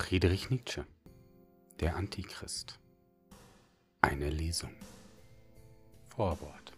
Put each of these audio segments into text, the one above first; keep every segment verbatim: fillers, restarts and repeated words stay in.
Friedrich Nietzsche, der Antichrist. Eine Lesung. Vorwort.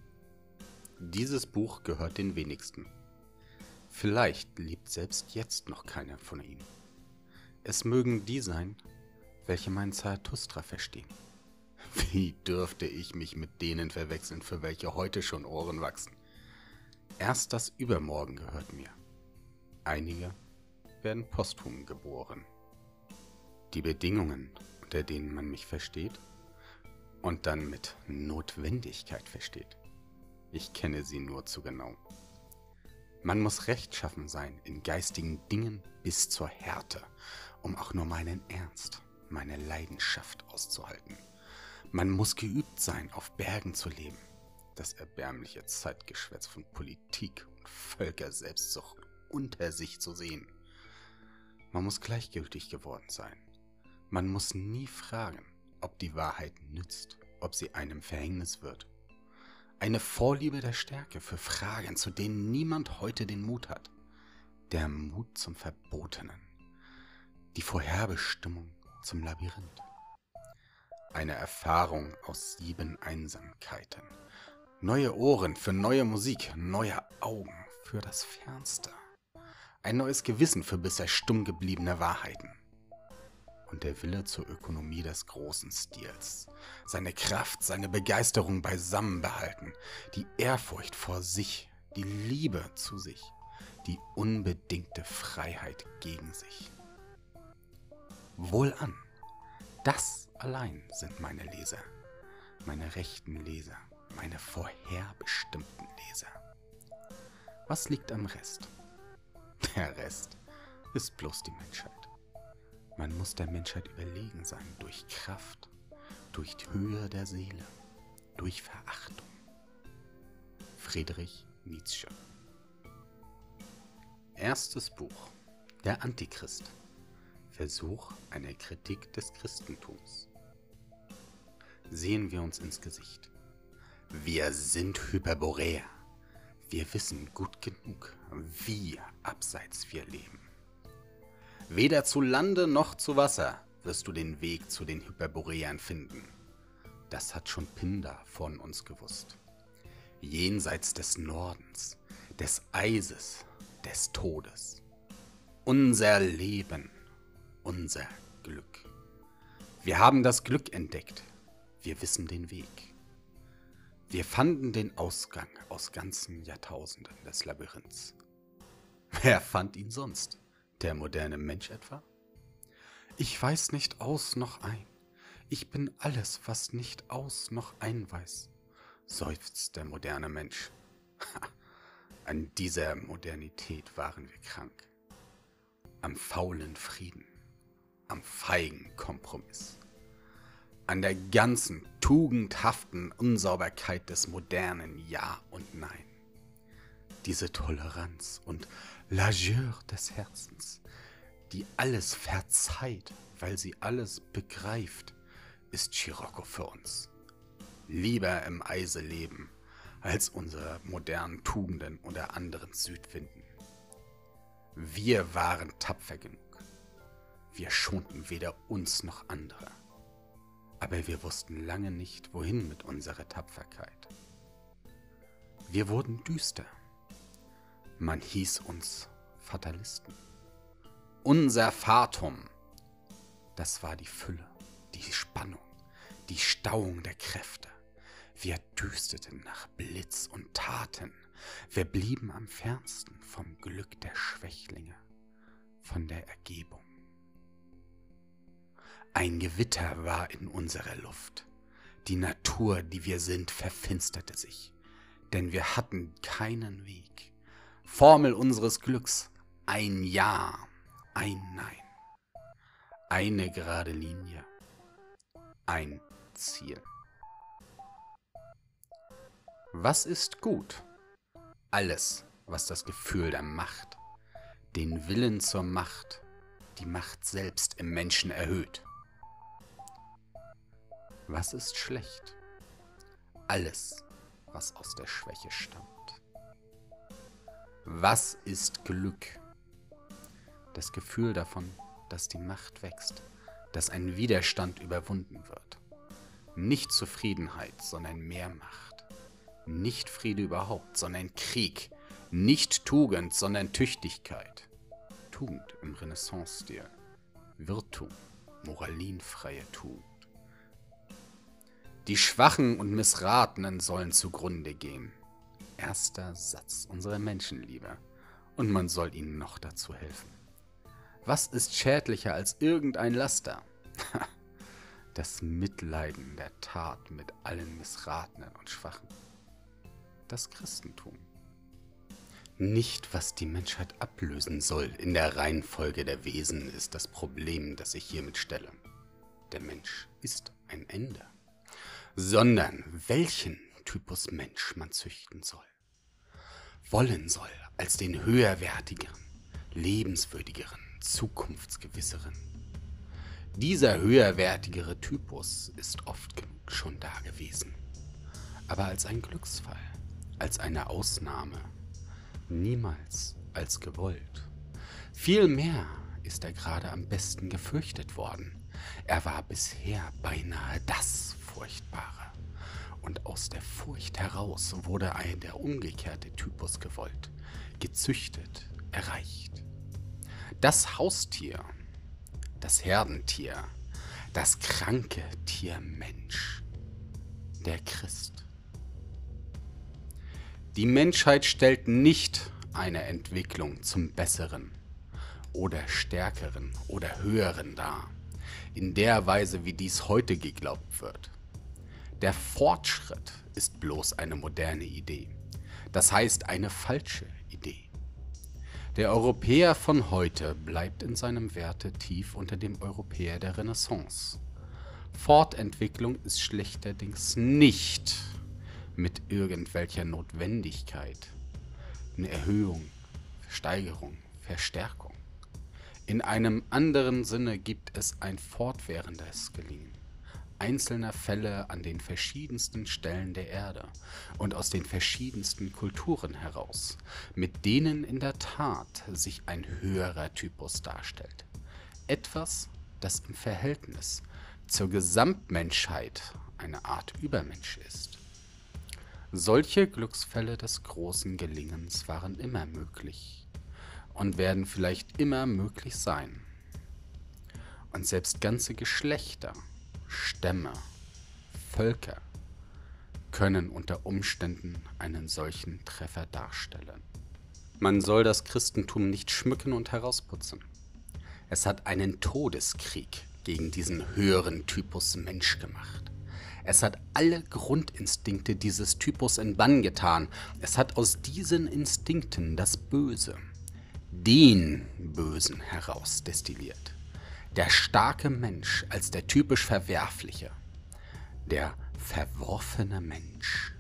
Dieses Buch gehört den wenigsten. Vielleicht liebt selbst jetzt noch keiner von ihnen. Es mögen die sein, welche meinen Zarathustra verstehen. Wie dürfte ich mich mit denen verwechseln, für welche heute schon Ohren wachsen? Erst das Übermorgen gehört mir. Einige werden posthum geboren. Die Bedingungen, unter denen man mich versteht und dann mit Notwendigkeit versteht, ich kenne sie nur zu genau. Man muss rechtschaffen sein in geistigen Dingen bis zur Härte, um auch nur meinen Ernst, meine Leidenschaft auszuhalten. Man muss geübt sein, auf Bergen zu leben, das erbärmliche Zeitgeschwätz von Politik und Völkerselbstsucht unter sich zu sehen. Man muss gleichgültig geworden sein. Man muss nie fragen, ob die Wahrheit nützt, ob sie einem Verhängnis wird. Eine Vorliebe der Stärke für Fragen, zu denen niemand heute den Mut hat. Der Mut zum Verbotenen. Die Vorherbestimmung zum Labyrinth. Eine Erfahrung aus sieben Einsamkeiten. Neue Ohren für neue Musik, neue Augen für das Fernste. Ein neues Gewissen für bisher stumm gebliebene Wahrheiten. Und der Wille zur Ökonomie des großen Stils. Seine Kraft, seine Begeisterung beisammen behalten. Die Ehrfurcht vor sich, die Liebe zu sich. Die unbedingte Freiheit gegen sich. Wohlan, das allein sind meine Leser. Meine rechten Leser, meine vorherbestimmten Leser. Was liegt am Rest? Der Rest ist bloß die Menschheit. Man muss der Menschheit überlegen sein durch Kraft, durch die Höhe der Seele, durch Verachtung. Friedrich Nietzsche. Erstes Buch. Der Antichrist. Versuch einer Kritik des Christentums. Sehen wir uns ins Gesicht. Wir sind Hyperboreer. Wir wissen gut genug, wie abseits wir leben. Weder zu Lande noch zu Wasser wirst du den Weg zu den Hyperboreern finden. Das hat schon Pindar von uns gewusst. Jenseits des Nordens, des Eises, des Todes. Unser Leben, unser Glück. Wir haben das Glück entdeckt. Wir wissen den Weg. Wir fanden den Ausgang aus ganzen Jahrtausenden des Labyrinths. Wer fand ihn sonst? Der moderne Mensch etwa? Ich weiß nicht aus noch ein. Ich bin alles, was nicht aus noch ein weiß, seufzt der moderne Mensch. An dieser Modernität waren wir krank. Am faulen Frieden, am feigen Kompromiss. An der ganzen tugendhaften Unsauberkeit des modernen Ja und Nein. Diese Toleranz und Largeur des Herzens, die alles verzeiht, weil sie alles begreift, ist Scirocco für uns. Lieber im Eise leben, als unsere modernen Tugenden unter anderen Südwinden. Wir waren tapfer genug. Wir schonten weder uns noch andere. Aber wir wussten lange nicht, wohin mit unserer Tapferkeit. Wir wurden düster. Man hieß uns Fatalisten. Unser Fatum, das war die Fülle, die Spannung, die Stauung der Kräfte. Wir düsterten nach Blitz und Taten. Wir blieben am fernsten vom Glück der Schwächlinge, von der Ergebung. Ein Gewitter war in unserer Luft. Die Natur, die wir sind, verfinsterte sich, denn wir hatten keinen Weg. Formel unseres Glücks, ein Ja, ein Nein. Eine gerade Linie, ein Ziel. Was ist gut? Alles, was das Gefühl der Macht, den Willen zur Macht, die Macht selbst im Menschen erhöht. Was ist schlecht? Alles, was aus der Schwäche stammt. Was ist Glück? Das Gefühl davon, dass die Macht wächst, dass ein Widerstand überwunden wird. Nicht Zufriedenheit, sondern mehr Macht. Nicht Friede überhaupt, sondern Krieg. Nicht Tugend, sondern Tüchtigkeit. Tugend im Renaissance-Stil. Virtu, moralinfreie Tugend. Die Schwachen und Missratenen sollen zugrunde gehen. Erster Satz unserer Menschenliebe. Und man soll ihnen noch dazu helfen. Was ist schädlicher als irgendein Laster? Das Mitleiden der Tat mit allen Missratenen und Schwachen. Das Christentum. Nicht, was die Menschheit ablösen soll in der Reihenfolge der Wesen, ist das Problem, das ich hiermit stelle. Der Mensch ist ein Ende. Sondern welchen Typus Mensch man züchten soll. Wollen soll als den höherwertigeren, lebenswürdigeren, zukunftsgewisseren. Dieser höherwertigere Typus ist oft genug schon da gewesen. Aber als ein Glücksfall, als eine Ausnahme, niemals als gewollt. Vielmehr ist er gerade am besten gefürchtet worden. Er war bisher beinahe das Furchtbare. Und aus der Furcht heraus wurde ein der umgekehrte Typus gewollt, gezüchtet, erreicht. Das Haustier, das Herdentier, das kranke Tier Mensch, der Christ. Die Menschheit stellt nicht eine Entwicklung zum Besseren oder Stärkeren oder Höheren dar, in der Weise, wie dies heute geglaubt wird. Der Fortschritt ist bloß eine moderne Idee, das heißt eine falsche Idee. Der Europäer von heute bleibt in seinem Werte tief unter dem Europäer der Renaissance. Fortentwicklung ist schlechterdings nicht mit irgendwelcher Notwendigkeit eine Erhöhung, Steigerung, Verstärkung. In einem anderen Sinne gibt es ein fortwährendes Gelingen einzelner Fälle an den verschiedensten Stellen der Erde und aus den verschiedensten Kulturen heraus, mit denen in der Tat sich ein höherer Typus darstellt. Etwas, das im Verhältnis zur Gesamtmenschheit eine Art Übermensch ist. Solche Glücksfälle des großen Gelingens waren immer möglich und werden vielleicht immer möglich sein. Und selbst ganze Geschlechter, Stämme, Völker können unter Umständen einen solchen Treffer darstellen. Man soll das Christentum nicht schmücken und herausputzen. Es hat einen Todeskrieg gegen diesen höheren Typus Mensch gemacht. Es hat alle Grundinstinkte dieses Typus in Bann getan. Es hat aus diesen Instinkten das Böse, den Bösen herausdestilliert. Der starke Mensch als der typisch Verwerfliche, der verworfene Mensch.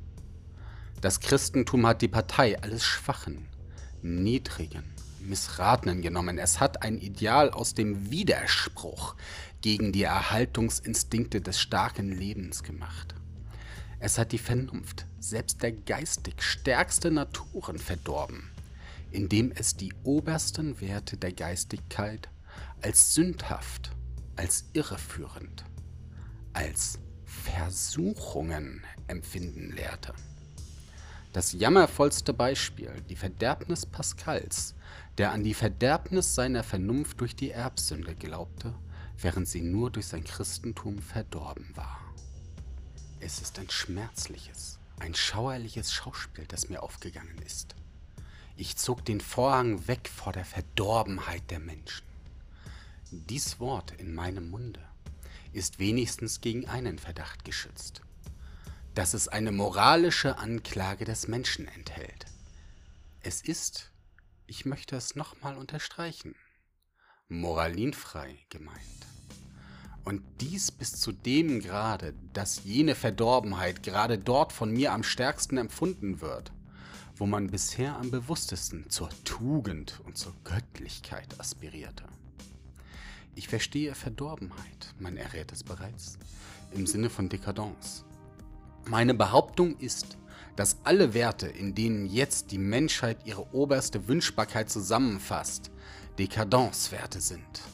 Das Christentum hat die Partei alles Schwachen, Niedrigen, Missratenen genommen. Es hat ein Ideal aus dem Widerspruch gegen die Erhaltungsinstinkte des starken Lebens gemacht. Es hat die Vernunft, selbst der geistig stärkste Naturen verdorben, indem es die obersten Werte der Geistigkeit als sündhaft, als irreführend, als Versuchungen empfinden lehrte. Das jammervollste Beispiel, die Verderbnis Pascals, der an die Verderbnis seiner Vernunft durch die Erbsünde glaubte, während sie nur durch sein Christentum verdorben war. Es ist ein schmerzliches, ein schauerliches Schauspiel, das mir aufgegangen ist. Ich zog den Vorhang weg vor der Verdorbenheit der Menschen. Dies Wort in meinem Munde ist wenigstens gegen einen Verdacht geschützt, dass es eine moralische Anklage des Menschen enthält. Es ist, ich möchte es nochmal unterstreichen, moralinfrei gemeint. Und dies bis zu dem Grade, dass jene Verdorbenheit gerade dort von mir am stärksten empfunden wird, wo man bisher am bewusstesten zur Tugend und zur Göttlichkeit aspirierte. Ich verstehe Verdorbenheit, man errät es bereits, im Sinne von Dekadence. Meine Behauptung ist, dass alle Werte, in denen jetzt die Menschheit ihre oberste Wünschbarkeit zusammenfasst, Dekadenzwerte sind.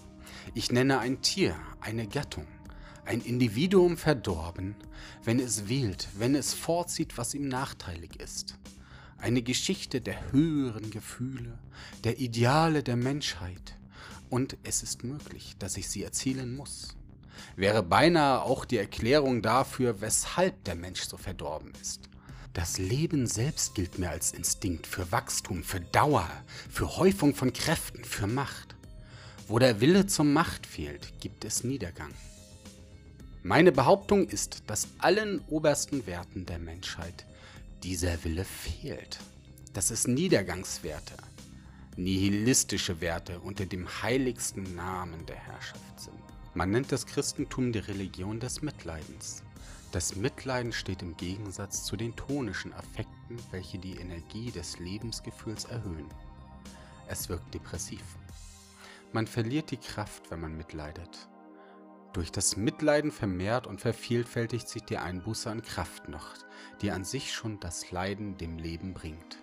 Ich nenne ein Tier, eine Gattung, ein Individuum verdorben, wenn es wählt, wenn es vorzieht, was ihm nachteilig ist. Eine Geschichte der höheren Gefühle, der Ideale der Menschheit. Und es ist möglich, dass ich sie erzählen muss. Wäre beinahe auch die Erklärung dafür, weshalb der Mensch so verdorben ist. Das Leben selbst gilt mir als Instinkt für Wachstum, für Dauer, für Häufung von Kräften, für Macht. Wo der Wille zur Macht fehlt, gibt es Niedergang. Meine Behauptung ist, dass allen obersten Werten der Menschheit dieser Wille fehlt. Dass es Niedergangswerte, nihilistische Werte unter dem heiligsten Namen der Herrschaft sind. Man nennt das Christentum die Religion des Mitleidens. Das Mitleiden steht im Gegensatz zu den tonischen Affekten, welche die Energie des Lebensgefühls erhöhen. Es wirkt depressiv. Man verliert die Kraft, wenn man mitleidet. Durch das Mitleiden vermehrt und vervielfältigt sich die Einbuße an Kraft noch, die an sich schon das Leiden dem Leben bringt.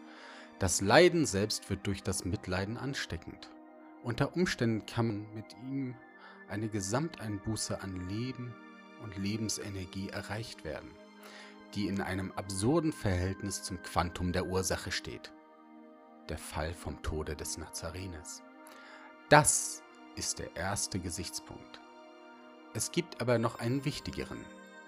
Das Leiden selbst wird durch das Mitleiden ansteckend. Unter Umständen kann man mit ihm eine Gesamteinbuße an Leben und Lebensenergie erreicht werden, die in einem absurden Verhältnis zum Quantum der Ursache steht. Der Fall vom Tode des Nazareners. Das ist der erste Gesichtspunkt. Es gibt aber noch einen wichtigeren.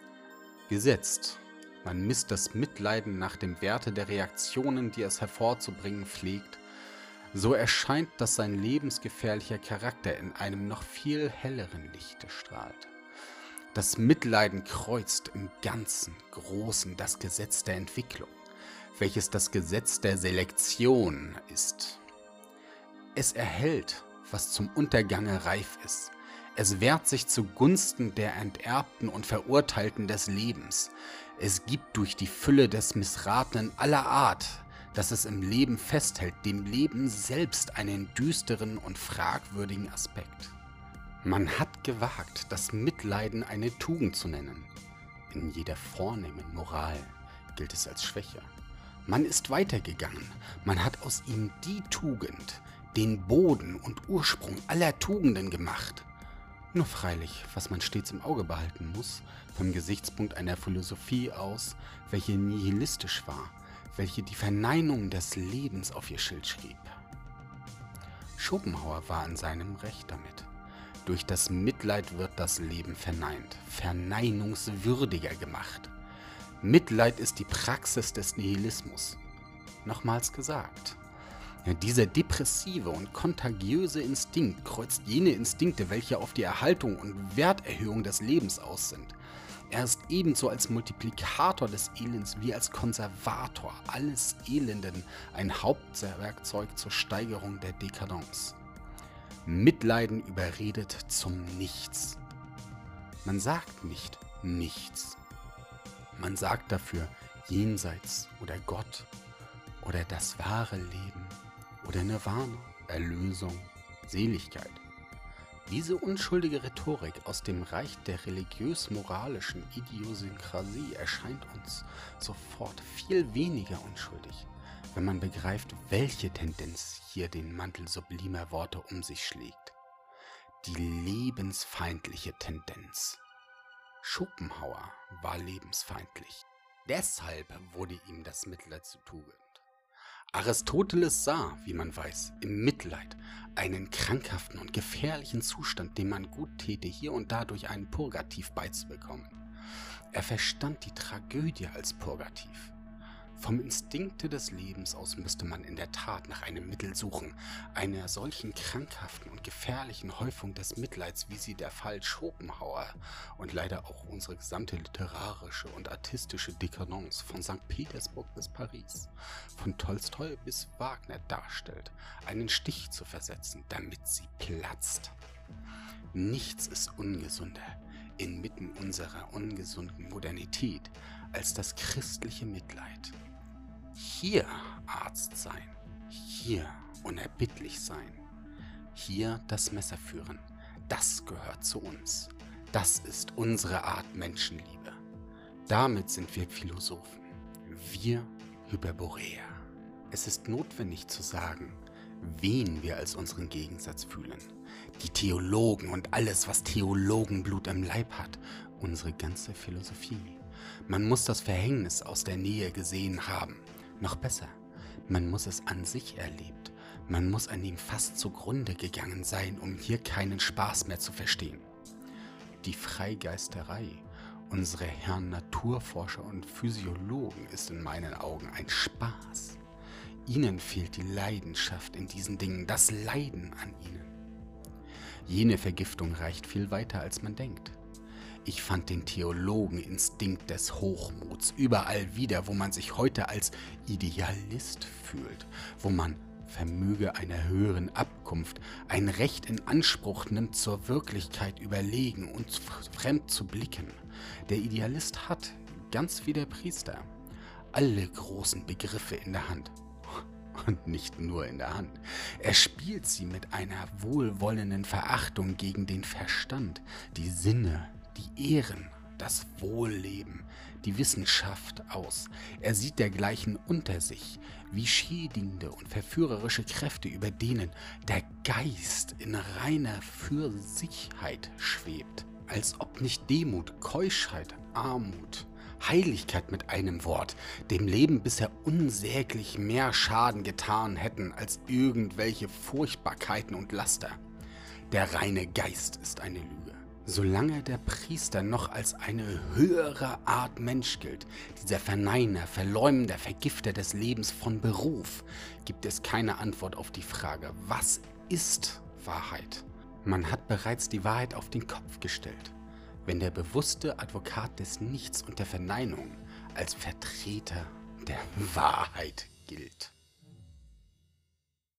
Gesetzt, man misst das Mitleiden nach dem Werte der Reaktionen, die es hervorzubringen pflegt, so erscheint, dass sein lebensgefährlicher Charakter in einem noch viel helleren Lichte strahlt. Das Mitleiden kreuzt im Ganzen Großen das Gesetz der Entwicklung, welches das Gesetz der Selektion ist. Es erhält, was zum Untergange reif ist. Es wehrt sich zugunsten der Enterbten und Verurteilten des Lebens. Es gibt durch die Fülle des Missratenen aller Art, dass es im Leben festhält, dem Leben selbst einen düsteren und fragwürdigen Aspekt. Man hat gewagt, das Mitleiden eine Tugend zu nennen. In jeder vornehmen Moral gilt es als Schwäche. Man ist weitergegangen, man hat aus ihm die Tugend, den Boden und Ursprung aller Tugenden gemacht. Nur freilich, was man stets im Auge behalten muss, vom Gesichtspunkt einer Philosophie aus, welche nihilistisch war, welche die Verneinung des Lebens auf ihr Schild schrieb. Schopenhauer war in seinem Recht damit. Durch das Mitleid wird das Leben verneint, verneinungswürdiger gemacht. Mitleid ist die Praxis des Nihilismus. Nochmals gesagt. Ja, dieser depressive und kontagiöse Instinkt kreuzt jene Instinkte, welche auf die Erhaltung und Werterhöhung des Lebens aus sind. Er ist ebenso als Multiplikator des Elends wie als Konservator alles Elenden ein Hauptwerkzeug zur Steigerung der Dekadence. Mitleiden überredet zum Nichts. Man sagt nicht nichts. Man sagt dafür Jenseits oder Gott oder das wahre Leben oder Nirvana, Erlösung, Seligkeit. Diese unschuldige Rhetorik aus dem Reich der religiös-moralischen Idiosynkrasie erscheint uns sofort viel weniger unschuldig, wenn man begreift, welche Tendenz hier den Mantel sublimer Worte um sich schlägt. Die lebensfeindliche Tendenz. Schopenhauer war lebensfeindlich. Deshalb wurde ihm das Mitleid zur Tugend. Aristoteles sah, wie man weiß, im Mitleid einen krankhaften und gefährlichen Zustand, dem man gut täte, hier und da durch einen Purgativ beizubekommen. Er verstand die Tragödie als Purgativ. Vom Instinkte des Lebens aus müsste man in der Tat nach einem Mittel suchen, einer solchen krankhaften und gefährlichen Häufung des Mitleids, wie sie der Fall Schopenhauer und leider auch unsere gesamte literarische und artistische Dekadence von Sankt Petersburg bis Paris, von Tolstoi bis Wagner darstellt, einen Stich zu versetzen, damit sie platzt. Nichts ist ungesunder inmitten unserer ungesunden Modernität als das christliche Mitleid. Hier Arzt sein, hier unerbittlich sein, hier das Messer führen, das gehört zu uns. Das ist unsere Art Menschenliebe. Damit sind wir Philosophen, wir Hyperboreer. Es ist notwendig zu sagen, wen wir als unseren Gegensatz fühlen. Die Theologen und alles, was Theologenblut im Leib hat, unsere ganze Philosophie. Man muss das Verhängnis aus der Nähe gesehen haben. Noch besser, man muss es an sich erlebt. Man muss an ihm fast zugrunde gegangen sein, um hier keinen Spaß mehr zu verstehen. Die Freigeisterei unserer Herren Naturforscher und Physiologen ist in meinen Augen ein Spaß. Ihnen fehlt die Leidenschaft in diesen Dingen, das Leiden an ihnen. Jene Vergiftung reicht viel weiter, als man denkt. Ich fand den Theologen-Instinkt des Hochmuts überall wieder, wo man sich heute als Idealist fühlt, wo man vermöge einer höheren Abkunft ein Recht in Anspruch nimmt, zur Wirklichkeit überlegen und fremd zu blicken. Der Idealist hat, ganz wie der Priester, alle großen Begriffe in der Hand. Und nicht nur in der Hand. Er spielt sie mit einer wohlwollenden Verachtung gegen den Verstand, die Sinne, die Ehren, das Wohlleben, die Wissenschaft aus. Er sieht dergleichen unter sich, wie schädigende und verführerische Kräfte, über denen der Geist in reiner Fürsichheit schwebt. Als ob nicht Demut, Keuschheit, Armut, Heiligkeit mit einem Wort dem Leben bisher unsäglich mehr Schaden getan hätten als irgendwelche Furchtbarkeiten und Laster. Der reine Geist ist eine Lüge. Solange der Priester noch als eine höhere Art Mensch gilt, dieser Verneiner, Verleumder, Vergifter des Lebens von Beruf, gibt es keine Antwort auf die Frage, was ist Wahrheit? Man hat bereits die Wahrheit auf den Kopf gestellt, wenn der bewusste Advokat des Nichts und der Verneinung als Vertreter der Wahrheit gilt.